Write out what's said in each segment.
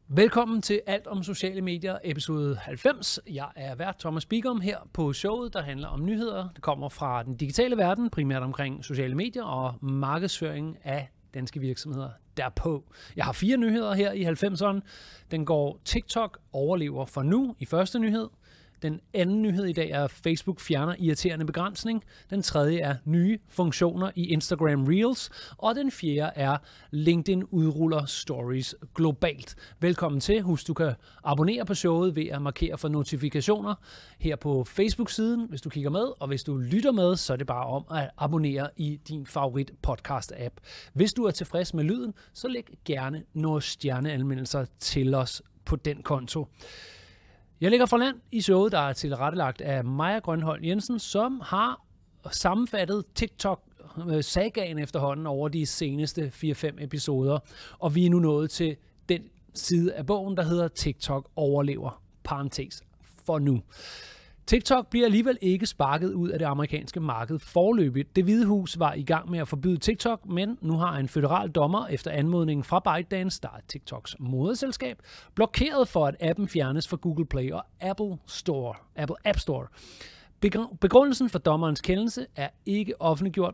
Velkommen til Alt om sociale medier, episode 90. Jeg er vært Thomas Bigum her på showet, der handler om nyheder. Det kommer fra den digitale verden, primært omkring sociale medier og markedsføring af danske virksomheder derpå. Jeg har 4 nyheder her i 90'erne. Den går TikTok overlever for nu i første nyhed. Den anden nyhed i dag er, Facebook fjerner irriterende begrænsning. Den tredje er nye funktioner i Instagram Reels. Og den fjerde er, LinkedIn udruller stories globalt. Velkommen til. Husk, du kan abonnere på showet ved at markere for notifikationer her på Facebook-siden, hvis du kigger med. Og hvis du lytter med, så er det bare om at abonnere i din favorit podcast-app. Hvis du er tilfreds med lyden, så læg gerne nogle stjerneanmeldelser til os på den konto. Jeg ligger for land i showet, der er tilrettelagt af Maja Grønholdt Jensen, som har sammenfattet TikTok-sagaen efterhånden over de seneste 4-5 episoder. Og vi er nu nået til den side af bogen, der hedder TikTok overlever, parentes, for nu. TikTok bliver alligevel ikke sparket ud af det amerikanske marked foreløbigt. Det Hvide Hus var i gang med at forbyde TikTok, men nu har en føderal dommer efter anmodningen fra ByteDance, der er TikToks moderselskab, blokeret for, at appen fjernes fra Google Play og Apple App Store. Begrundelsen for dommerens kendelse er ikke offentliggjort.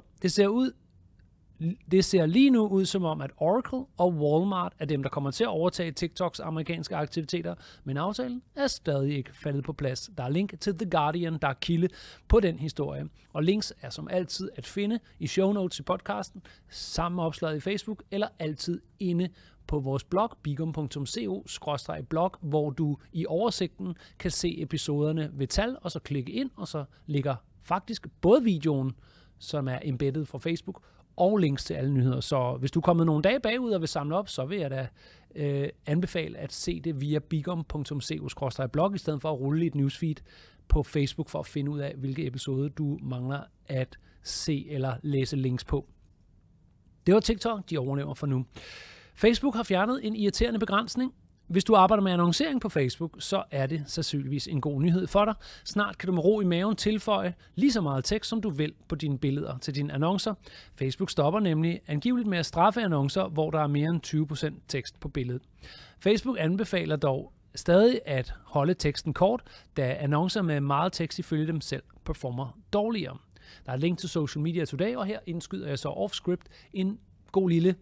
Det ser lige nu ud som om, at Oracle og Walmart er dem, der kommer til at overtage TikToks amerikanske aktiviteter, men aftalen er stadig ikke faldet på plads. Der er link til The Guardian, der er kilde på den historie. Og links er som altid at finde i show notes i podcasten, sammen med opslaget i Facebook, eller altid inde på vores blog, bigum.co/blog, hvor du i oversigten kan se episoderne ved tal, og så klikke ind, og så ligger faktisk både videoen, som er embedded fra Facebook, og links til alle nyheder. Så hvis du er kommet nogle dage bagud og vil samle op, så vil jeg da anbefale at se det via bigum.co/blog, i stedet for at rulle et newsfeed på Facebook for at finde ud af, hvilke episoder du mangler at se eller læse links på. Det var TikTok, de overlever for nu. Facebook har fjernet en irriterende begrænsning. Hvis du arbejder med annoncering på Facebook, så er det sandsynligvis en god nyhed for dig. Snart kan du med ro i maven tilføje lige så meget tekst, som du vil på dine billeder til dine annoncer. Facebook stopper nemlig angiveligt med at straffe annoncer, hvor der er mere end 20% tekst på billedet. Facebook anbefaler dog stadig at holde teksten kort, da annoncer med meget tekst ifølge dem selv performer dårligere. Der er et link til Social Media Today, og her indskyder jeg så off-script en god lille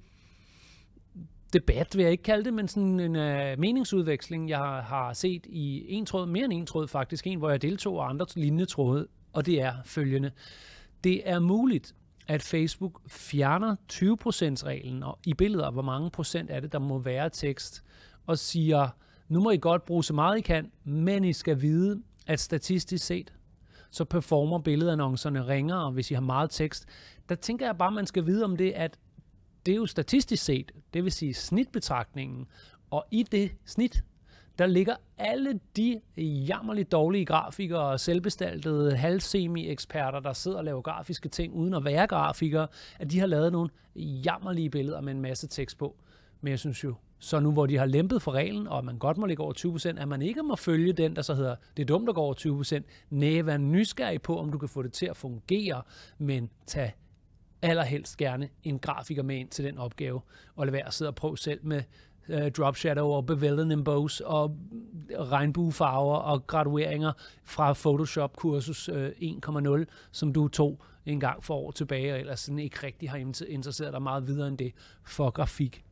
debat, vil jeg ikke kalde det, men sådan en meningsudveksling, jeg har set i en tråd, mere end en tråd faktisk, en hvor jeg deltog og andre lignende tråde, og det er følgende. Det er muligt, at Facebook fjerner 20%-reglen og i billeder, hvor mange procent af det, der må være tekst, og siger, nu må I godt bruge så meget I kan, men I skal vide, at statistisk set, så performer billedannoncerne ringere, hvis I har meget tekst. Der tænker jeg bare, man skal vide om det, at det er jo statistisk set, det vil sige snitbetragtningen, og i det snit, der ligger alle de jammerligt dårlige grafikere og selvbestaltede halvsemi-eksperter, der sidder og laver grafiske ting uden at være grafikere, at de har lavet nogle jammerlige billeder med en masse tekst på. Men jeg synes jo, så nu hvor de har lempet for reglen, og man godt må ligge over 20%, at man ikke må følge den, der så hedder, det er dumt at gå over 20%. Næh, vær nysgerrig på, om du kan få det til at fungere, men tag allerhelst gerne en grafiker med ind til den opgave, og lad være at sidde og prøve selv med drop shadow og bevel emboss og regnbuefarver og gradueringer fra Photoshop kursus 1.0, som du tog en gang for år tilbage, og ellers sådan ikke rigtig har interesseret dig meget videre end det for grafik.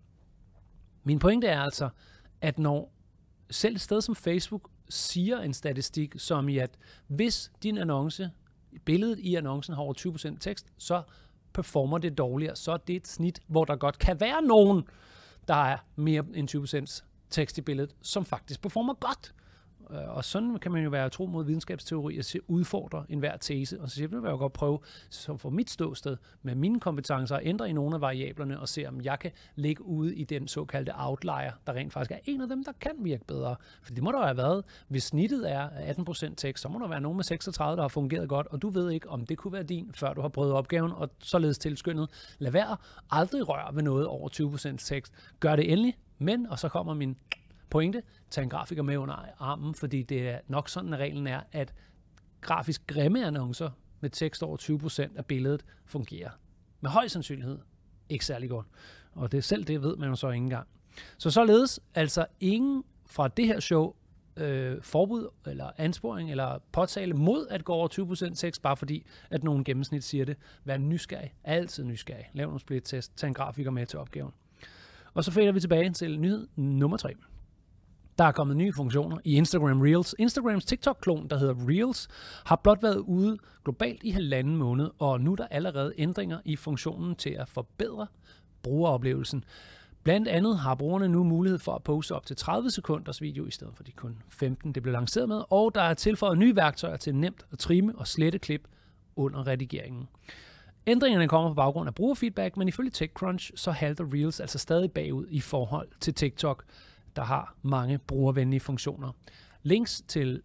Min pointe er altså, at når selv et sted som Facebook siger en statistik, som i at hvis din annonce, billedet i annoncen har over 20% tekst, så performer det dårligere, så er det et snit, hvor der godt kan være nogen, der er mere end 20% tekst i billedet, som faktisk performer godt. Og sådan kan man jo være tro mod videnskabsteori og udfordre enhver tese, og så vil jeg jo godt prøve, så for mit ståsted med mine kompetencer, at ændre i nogle af variablerne og se, om jeg kan ligge ude i den såkaldte outlier, der rent faktisk er en af dem, der kan virke bedre. For det må der have været. Hvis snittet er 18% tekst, så må der være nogen med 36, der har fungeret godt, og du ved ikke, om det kunne være din, før du har prøvet opgaven, og således tilskyndet. Lad være aldrig røre ved noget over 20% tekst. Gør det endelig, men, og så kommer min pointe, tag en grafiker med under armen, fordi det er nok sådan, at reglen er, at grafisk grimme annoncer med tekst over 20% af billedet fungerer. Med høj sandsynlighed ikke særlig godt. Og det selv det ved man jo så ikke engang. Så således altså ingen fra det her show forbud eller ansporing eller påtale mod at gå over 20% tekst, bare fordi at nogen gennemsnit siger det. Vær nysgerrig. Altid nysgerrig. Lav nogle split-test. Tag en grafiker med til opgaven. Og så fader vi tilbage til nyhed nummer 3. Der er kommet nye funktioner i Instagram Reels. Instagrams TikTok-klon, der hedder Reels, har blot været ude globalt i 1,5 måned, og nu er der allerede ændringer i funktionen til at forbedre brugeroplevelsen. Blandt andet har brugerne nu mulighed for at poste op til 30 sekunders video, i stedet for de kun 15, det blev lanceret med, og der er tilføjet nye værktøjer til nemt at trimme og slette klip under redigeringen. Ændringerne kommer på baggrund af brugerfeedback, men ifølge TechCrunch så halter Reels altså stadig bagud i forhold til TikTok, der har mange brugervenlige funktioner. Links til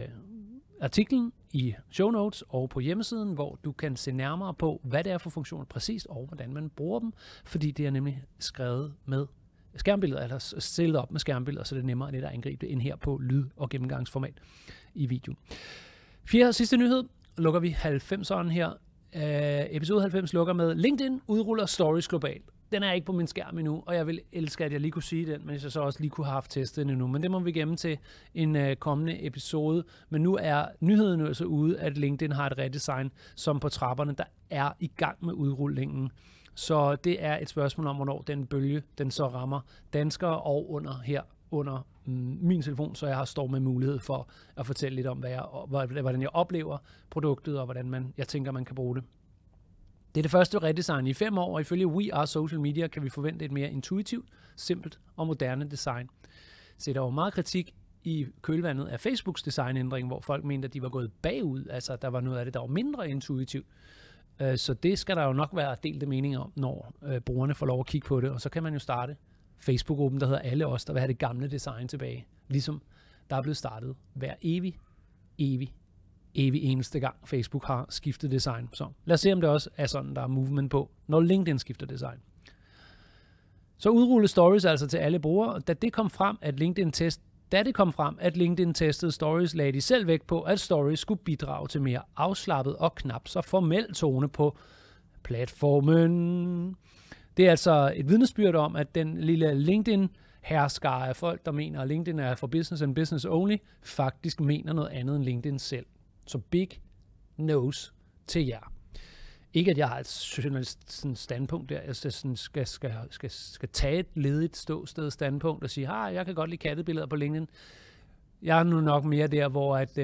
artiklen i show notes og på hjemmesiden, hvor du kan se nærmere på, hvad det er for funktioner præcist, og hvordan man bruger dem, fordi det er nemlig skrevet med skærmbilleder, eller stillet op med skærmbilleder, så det er nemmere lidt at angribe det ind her på lyd- og gennemgangsformat i video. 4. og sidste nyhed lukker vi 90'eren her. Episode 90 lukker med LinkedIn udruller stories globalt. Den er ikke på min skærm endnu, og jeg vil elske, at jeg lige kunne sige den, men jeg så også lige kunne have haft testet den endnu. Men det må vi gemme til en kommende episode. Men nu er nyheden jo så ude, at LinkedIn har et redesign, som på trapperne, der er i gang med udrullingen. Så det er et spørgsmål om, hvornår den bølge, den så rammer danskere og under min telefon, så jeg står med mulighed for at fortælle lidt om, hvordan jeg oplever produktet, og hvordan jeg tænker, man kan bruge det. Det er det første redesign i 5 år, og ifølge We Are Social Media kan vi forvente et mere intuitivt, simpelt og moderne design. Så der var meget kritik i kølvandet af Facebooks designændring, hvor folk mente, at de var gået bagud, altså der var noget af det, der var mindre intuitivt. Så det skal der jo nok være delte meninger om, når brugerne får lov at kigge på det, og så kan man jo starte Facebook-gruppen, der hedder Alle os, der vil have det gamle design tilbage, ligesom der er blevet startet hver evig eneste gang Facebook har skiftet design. Så lad os se, om det også er sådan, der er movement på, når LinkedIn skifter design. Så udrulle stories altså til alle brugere. Da det kom frem, at LinkedIn testede stories, lagde de selv vægt på, at stories skulle bidrage til mere afslappet og knap så formel tone på platformen. Det er altså et vidnesbyrd om, at den lille LinkedIn-herskare af folk, der mener, at LinkedIn er for business and business only, faktisk mener noget andet end LinkedIn selv. Så big nose til jer. Ikke at jeg har et standpunkt der, jeg skal tage et ledigt ståsted standpunkt og sige, jeg kan godt lide kattebilleder på LinkedIn. Jeg er nu nok mere der, hvor at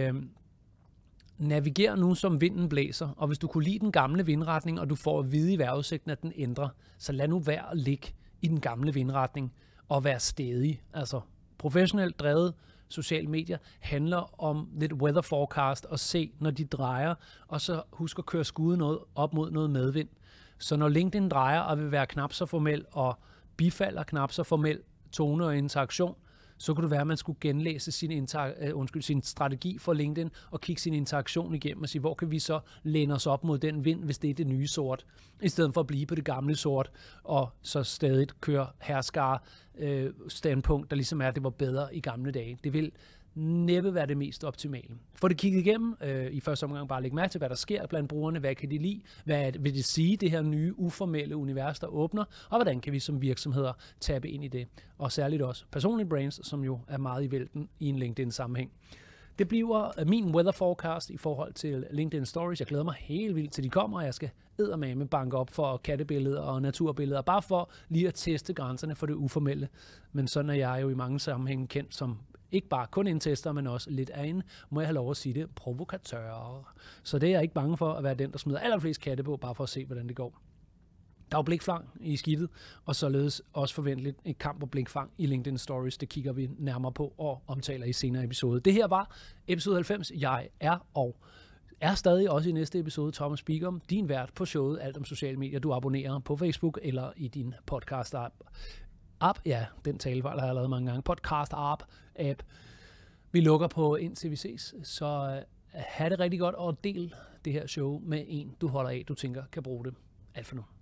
navigere nu som vinden blæser, og hvis du kunne lide den gamle vindretning, og du får at vide i vejrudsigten, at den ændrer, så lad nu være at ligge i den gamle vindretning og være stædig. Altså professionelt drevet sociale medier handler om lidt weather forecast og se, når de drejer, og så husk at køre skuden op mod noget medvind. Så når LinkedIn drejer og vil være knap så formel og bifalder knap så formel tone og interaktion, så kunne det være, at man skulle genlæse sin strategi for LinkedIn og kigge sin interaktion igennem og sige, hvor kan vi så læne os op mod den vind, hvis det er det nye sort, i stedet for at blive på det gamle sort, og så stadig køre herskare standpunkt, der ligesom er, at det var bedre i gamle dage. Det vil næppe være det mest optimale. Få det kigget igennem. I første omgang bare lægge mærke til, hvad der sker blandt brugerne. Hvad kan de lide? Hvad vil det sige, det her nye, uformelle univers, der åbner? Og hvordan kan vi som virksomheder tappe ind i det? Og særligt også personlige brands, som jo er meget i vælten i en LinkedIn-sammenhæng. Det bliver min weather forecast i forhold til LinkedIn Stories. Jeg glæder mig helt vildt til de kommer, og jeg skal eddermame banke op for kattebilleder og naturbilleder, bare for lige at teste grænserne for det uformelle. Men sådan er jeg jo i mange sammenhænge kendt som ikke bare kun en tester, men også lidt af en, må jeg have lov at sige det, provokatør. Så det er jeg ikke bange for at være den, der smider allerflest katte på, bare for at se, hvordan det går. Der er jo blikfang i skidtet, og således også forventeligt et kamp på blikfang i LinkedIn Stories. Det kigger vi nærmere på og omtaler i senere episode. Det her var episode 90. Jeg er stadig også i næste episode Thomas Bigum, din vært på showet Alt om sociale medier. Du abonnerer på Facebook eller i din podcast-app. Ja, den talefejl har jeg lavet mange gange. Podcast-app. Vi lukker på indtil vi ses, så have det rigtig godt og del det her show med en, du holder af, du tænker kan bruge det. Alt for nu.